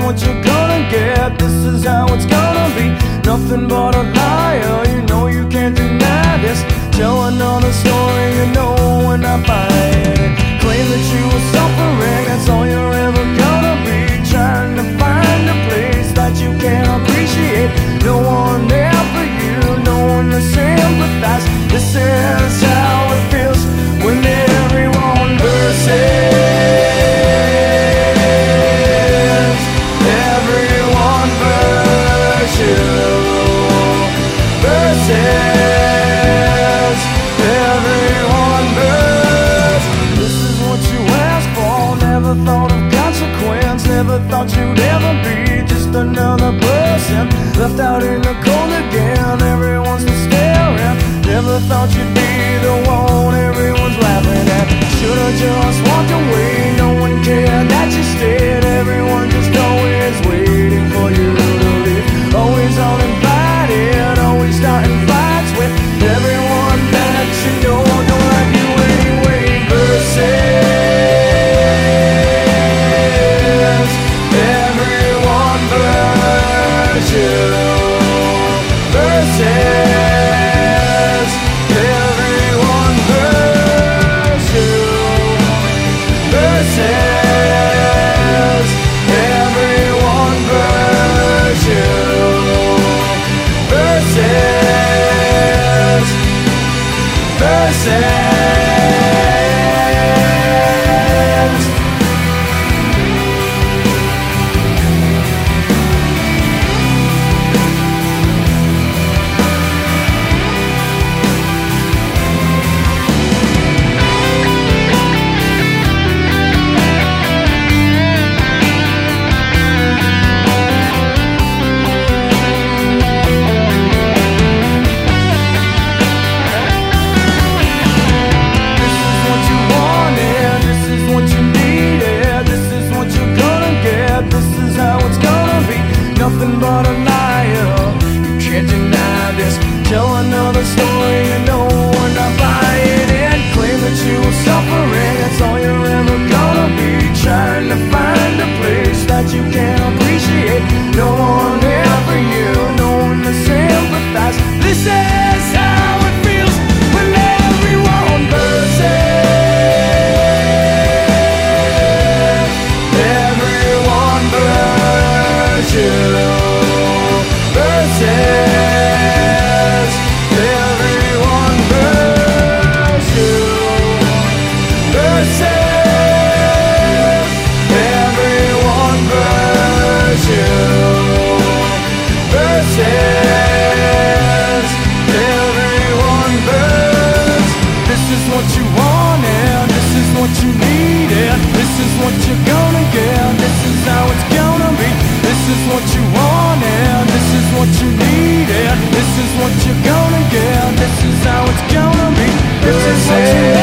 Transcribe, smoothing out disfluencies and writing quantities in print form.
what you're gonna get. This is how it's gonna be. Nothing but a liar, you know you can't deny this. Tell another story, you know when I find it. Claim that you were suffering, that's all you're ever gonna be. Trying to find a place that you can't appreciate. No one there for you, no one to sympathize. This is how it feels when everyone versus. Everyone versus you. Versus. Everyone versus. This is what you asked for. Never thought of consequence. Never thought you'd ever be just another person left out in the cold again. Everyone's still staring. Never thought you'd be the one everyone's laughing at. Should've just walked away. No one cared that you stayed. Everyone just always waiting for you to leave. Always uninvited. Always starting fights with everyone that you know don't like you anyway. Versus. Everyone versus you. Versus. Everyone versus you. Versus. Everyone versus you. Versus. Versus. Nothing but a liar, you can't deny this. Tell another story, you know when I buy it in. Claim that you were suffering, that's all you're ever gonna be. Trying to find a place that you can't appreciate. No one there for you, no one to sympathize. This is how it feels when everyone versus. Everyone versus you. Versus. Everyone versus you. Versus. Everyone versus you. Versus. Everyone versus. This is what you wanted. This is what you needed. This is what you're gonna get. This is how it's gonna be. This is what you wanted. This is what you needed. This is what you're gonna get. This is how it's gonna be. This is what you